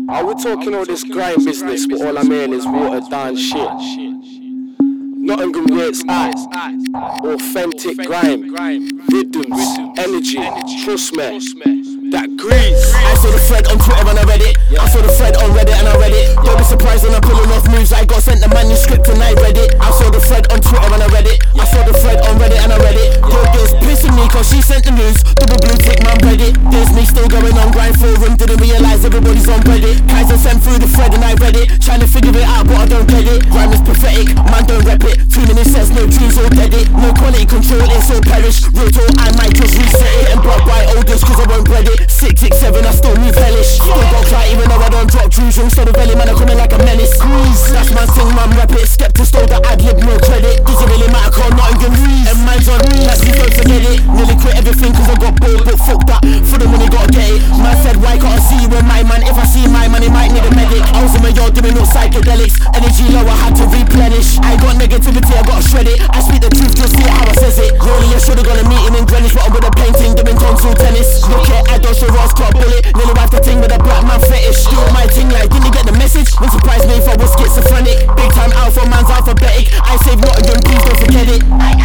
We're talking all this grind business, but all I'm hearing is watered down shit. Nottingham where it's at. Authentic grime, rhythms, energy, trust me. That grease. I saw the thread on Twitter and I read it. I saw the thread on Reddit and I read it. Don't be surprised when I'm pulling off moves. I got sent the manuscript and I read it. I saw the thread on Twitter and I read it. I saw the thread on Reddit and I read it. Your girl's pissing me cause she sent the news. Double blue tick man read it. Disney still going on grind forum. Didn't realise everybody's on Reddit. Kaiser sent through the thread and I read it. Trying to figure it out but I don't get it. Grime is pathetic, man don't rep it. 2 minutes says no tunes all dead it. No quality control, it's all perish. Real talk, I might just reset it. And block by olders cause I won't bread it. 667, I still move hellish. Still got cry even though I don't drop tunes. So the belly man, I coming like a menace. That's my thing, man, rap it. Skepta stole the ad-lib, no credit. Doesn't really matter, call Nottingham Reese. And man's on that's me, don't forget it. Nearly quit everything cause I got bored, but fuck that. For the money, gotta get it. Man said, why can't I see you with my man? If I see my man, he might need a medic. I was in my yard doing no psychedelics. Energy low, I had to replenish. I got negativity, I gotta shred it. I speak the truth, just see how I says it. Really, I should've gone a meeting in Greenwich, but I'm with a painting, doing console tennis. Look at I don't show Ross, got a bullet. Nearly wiped the ting with a black man fetish. Do my ting like, didn't you get the message? Wouldn't surprise me if I was schizophrenic. Big time alpha, man's alphabetic. I save Nottingham, please don't forget it.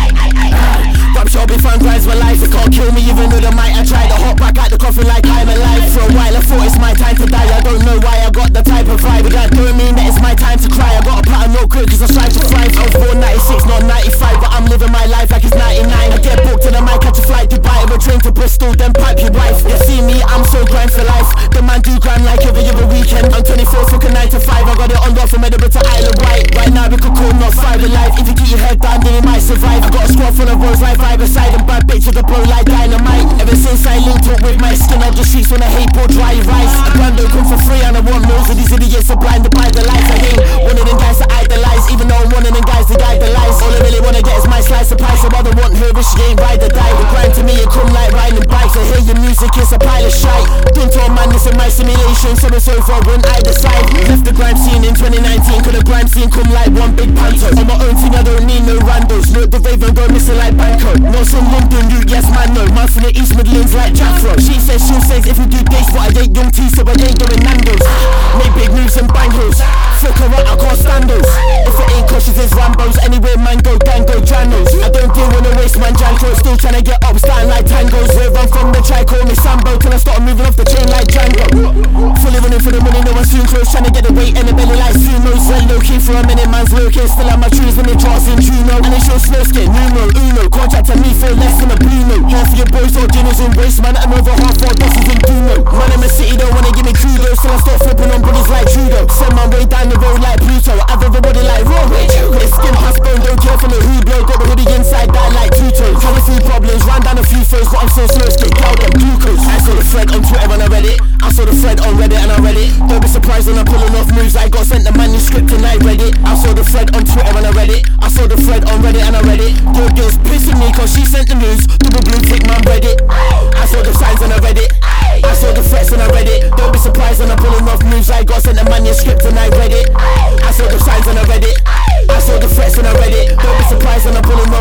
Rap shop, if I'm grinds my life. It can't kill me even though the might. I tried to hop back out the coffin like I'm alive. For a while I thought it's my time to die. I don't know why I got the type of vibe. But that don't mean that it's my time to cry. I got a platinum no quick cause I strive to thrive. I was born 96, not 95. But I'm living my life like it's 99. I get booked to the mic, catch a flight to Dubai. Or a train to Bristol, then pipe your wife. You see me, I'm so grind for life. The man do grind like every other weekend. I'm 24, fucking 9 to 5. I got it on rock from Edinburgh to Isle of Wight. Right now we could call not 5 alive. If you keep your head down then you might survive. I got a squad full of bros like 5 aside. And bad bitches that blow like dynamite. Ever since I linked up with my skin out the streets when I hate poor dry rice. A brand don't come for free and I want most of these idiots are blinded by the lights. I ain't one of them guys that idolize. Even though I'm one of them guys that idolize. All I really wanna get is my slice of pie. So I don't want her if she ain't ride or die. The grind to me it come like riding bikes. I hear your music, it's a pile of shite. Been to a madness in my simulation. So it's over when I decide. Left the grime scene in 2019. Cause the grime scene come like one big panto. On my own thing I don't need no randos. Look the Raven go missing like Banco. No some London you yes man no. Man from the East Midlands like Jafro. She says if you do dates but I date young T so I ain't doing Nando's. Make big moves and bang hoes. Fuck her out, I can't stand those. If it ain't crushes it's Rambos. Anywhere man go gang go Janos. I don't deal with a waste man Janko. Still tryna get up starting like tangos. Where I'm from the try call me Sambo. Till I start moving off the chain like Django. Fully running for the money no one soon close. Tryna get the weight in the belly like sumos. Well low key for a minute man's lurking. Still on my trees when the charts in Juno. And it's your snow skin numero uno. Contract to me for less than a blue note. Half of your boys are dinners and waste man. And over half our bosses in Duno. Man in the city don't wanna give me kudos. Till I start flipping on brothers like judo. Send my way down the road like Pluto. Have everybody like raw with you. With skin past bone don't care for the hoodlo. Got the hoodie inside down like Tutos. Had a few problems, ran down a few foes. But I'm so slow skate down them glucose. I saw the thread on Twitter and I read it. I saw the thread on Reddit and I read it. Don't be surprised when I'm pulling off moves. I got sent the manuscript and I read it. I saw the thread on Twitter and I read it. I saw the thread on Reddit and I read it. Your girl's pissing me cause she sent the news. Double blue tick man read it. I saw the signs and I read it. I saw the threats and I read it. Don't be surprised when I'm pulling off moves. I got sent the manuscript and I read it. I saw the signs and I read it. I saw the threats and I read it. Don't be surprised when I'm pulling